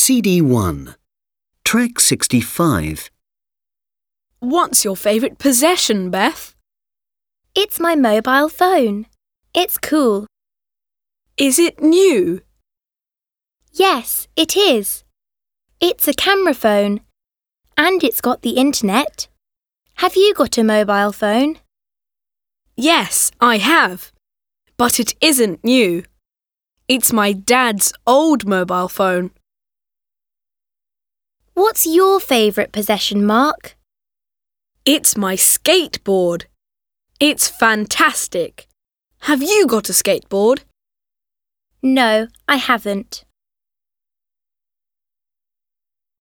CD1. Track 65. What's your favourite possession, Beth? It's my mobile phone. It's cool. Is it new? Yes, it is. It's a camera phone. And it's got the internet. Have you got a mobile phone? Yes, I have. But it isn't new. It's my dad's old mobile phone. What's your favourite possession, Mark? It's my skateboard. It's fantastic. Have you got a skateboard? No, I haven't.